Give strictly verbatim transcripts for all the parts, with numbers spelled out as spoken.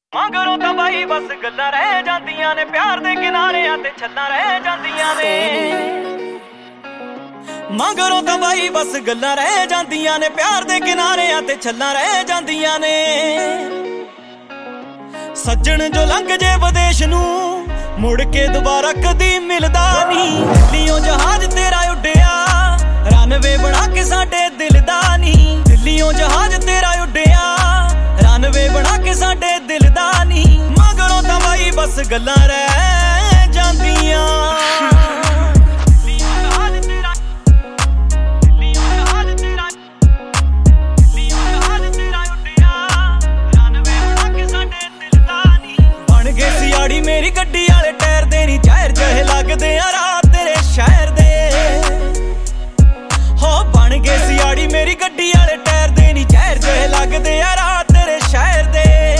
ਮਗਰੋਂ ਤਾਂ ਬਾਈ ਬਸ ਗੱਲਾਂ ਰਹਿ ਜਾਂਦੀਆਂ ਨੇ, ਪਿਆਰ ਦੇ ਕਿਨਾਰਿਆਂ ਤੇ ਛੱਲਾਂ ਰਹਿ ਜਾਂਦੀਆਂ ਨੇ। ਮਗਰੋਂ ਤਾਂ ਬਾਈ ਬਸ ਗੱਲਾਂ ਰਹਿ ਜਾਂਦੀਆਂ ਨੇ, ਪਿਆਰ ਦੇ ਕਿਨਾਰਿਆਂ ਤੇ ਛੱਲਾਂ ਰਹਿ ਜਾਂਦੀਆਂ ਨੇ। ਸੱਜਣ ਜੋ ਲੰਘ ਜੇ ਵਿਦੇਸ਼ ਨੂੰ ਮੁੜ ਕੇ ਦੁਬਾਰਾ ਕਦੀ ਮਿਲਦਾ ਨਹੀਂ। ਦਿੱਲੀਓਂ ਜਹਾਜ਼ ਤੇਰਾ ਉੱਡਿਆ ਰਨਵੇ ਬਣਾ ਕੇ ਸਾਡੇ ਦਿਲ ਦਾ ਨਹੀਂ। ਦਿੱਲੀਓਂ ਜਹਾਜ਼ ਤੇਰਾ ਉੱਡਿਆ ਰਨਵੇ ਬਣਾ ਕੇ ਸਾਡੇ ਦਿਲ ਦਾ ਨਹੀਂ। ਮਗਰੋਂ ਤਾਂ ਬਾਈ ਬਸ ਗੱਲਾਂ ਰਹਿ ਜਾਂਦੀਆਂ। ਮੇਰੀ ਗੱਡੀ ਵਾਲੇ ਟਾਇਰ ਦੇ ਨੀ ਜ਼ਹਿਰ ਜਿਹੇ ਲੱਗਦੇ ਆ ਰਾਤ ਤੇਰੇ ਸ਼ਹਿਰ ਦੇ। ਹੋ ਬਣ ਗਏ ਸਿਆੜੀ ਮੇਰੀ ਗੱਡੀ ਵਾਲੇ ਟਾਇਰ ਦੇ ਨੀ ਜ਼ਹਿਰ ਜਿਹੇ ਲੱਗਦੇ ਆ ਰਾਤ ਤੇਰੇ ਸ਼ਹਿਰ ਦੇ।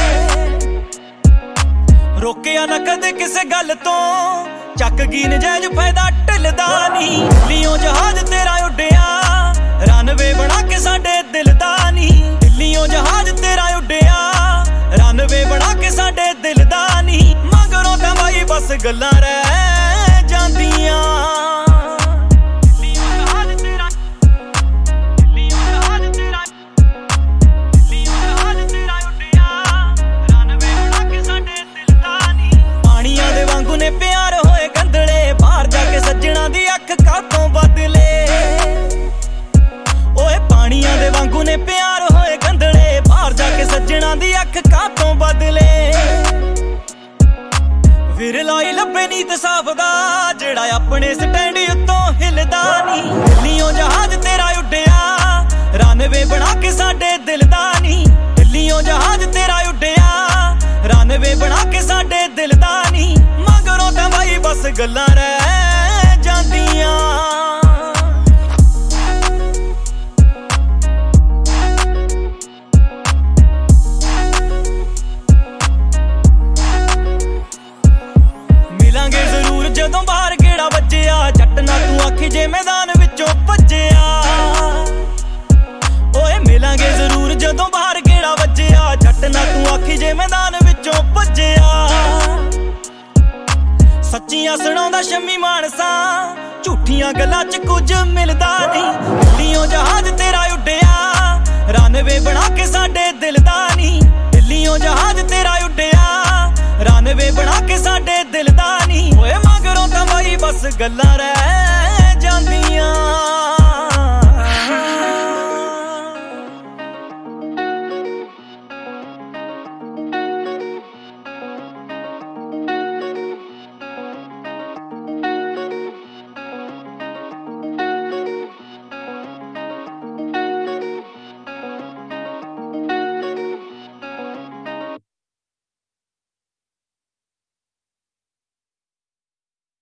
ਰੋਕਿਆ ਨਾ ਕਦੇ ਕਿਸੇ ਗੱਲ ਤੋਂ, ਚੱਕ ਗਈ ਨਜਾਇਜ਼ ਫਾਇਦਾ ਢਿੱਲਦਾ ਨਹੀਂ। ਦਿੱਲੀਓਂ ਜਹਾਜ਼ ਤੇਰਾ ਉੱਡਿਆ ਰਨਵੇ ਬਣਾ ਕੇ ਸਾਡੇ ਦਿਲ ਦਾ ਨਹੀਂ। ਦਿੱਲੀਓਂ ਜਹਾਜ਼ ਤੇਰਾ ਉੱਡਿਆ ਰਨਵੇ ਬਣਾ ਕੇ ਸਾਡੇ ਦਿਲ ਦਾ ਨਹੀਂ। ਮਗਰੋਂ ਤਾਂ ਬਾਈ ਬਸ ਗੱਲਾਂ ਰਹਿ ਜਾਂਦੀਆਂ। ਪਾਣੀਆਂ ਦੇ ਵਾਂਗੂ ਨੇ ਪਿਆਰ ਹੋਏ ਗੰਦਲੇ, ਬਾਹਰ ਜਾ ਕੇ ਸੱਜਣਾ ਦੀ ਅੱਖ ਕਾਤੋਂ ਬਦਲੇ। ਓਏ ਪਾਣੀਆਂ ਦੇ ਵਾਂਗੂ ਨੇ ਪਿਆਰ ਹੋਏ ਗੰਦਲੇ, ਬਾਹਰ ਜਾ ਕੇ ਸੱਜਣਾ ਦੀ ਅੱਖ ਕਾਤੋਂ ਬਦਲੇ। ਵਿਰਲਾਈ ਲੱਭੇ ਨੀਤ ਸਾਫ ਦਾ ਜਿਹੜਾ ਆਪਣੇ ਸਟੈਂਡ ਉੱਤੋਂ ਹਿਲਦਾ ਨਹੀਂ। ਦਿੱਲੀਓਂ ਜਹਾਜ਼ ਤੇਰਾ ਉੱਡਿਆ ਰਨਵੇ ਬਣਾ ਕੇ ਸਾਡੇ ਦਿਲ ਦਾ ਨਹੀਂ। ਦਿੱਲੀਓਂ ਜਹਾਜ਼ ਤੇਰਾ ਉੱਡਿਆ ਰਨਵੇ ਬਣਾ ਕੇ ਸਾਡੇ ਦਿਲ ਦਾ ਨਹੀਂ। ਮਗਰੋਂ ਤਾਂ ਬਾਈ ਬਸ ਗੱਲਾਂ ਰਹਿ ਜਾਂਦੀਆਂ। ਮਿਲਾਂਗੇ ਜ਼ਰੂਰ ਜਦੋਂ ਬਾਹਰ ਗੇੜਾ ਵੱਜਿਆ, ਜੱਟ ਨਾ ਤੂੰ ਆਖੀ ਜੇ ਮੈਦਾਨ ਵਿੱਚੋਂ ਭੱਜਿਆ। ਓਏ ਮਿਲਾਂਗੇ ਜ਼ਰੂਰ ਜਦੋਂ ਬਾਹਰ ਗੇੜਾ ਵੱਜਿਆ, ਜੱਟ ਨਾ ਤੂੰ ਆਖੀ ਜੇ ਮੈਦਾਨ ਵਿੱਚੋਂ ਭੱਜਿਆ। ਸੱਚੀਆਂ ਸੁਣਾਉਂਦਾ ਸ਼ੰਮੀ ਮਾਨਸਾ, ਝੂਠੀਆਂ ਗੱਲਾਂ 'ਚ ਕੁਝ ਮਿਲਦਾ ਨਹੀਂ। ਦਿੱਲੀਓਂ ਜਹਾਜ਼ ਤੇਰਾ ਉੱਡਿਆ ਰਨਵੇ ਬਣਾ ਕੇ ਸਾਡੇ ਦਿਲ ਦਾ ਨਹੀਂ। ਦਿੱਲੀਓਂ ਜਹਾਜ਼ ਤੇਰਾ ਉੱਡਿਆ ਰਨਵੇ ਬਣਾ ਕੇ ਸਾਡੇ ਦਿਲ ਦਾ ਨਹੀਂ। ਓਏ ਮਗਰੋਂ ਤਾਂ ਬਾਈ ਬਸ ਗੱਲਾਂ ਰਹਿ ਜਾਂਦੀਆਂ।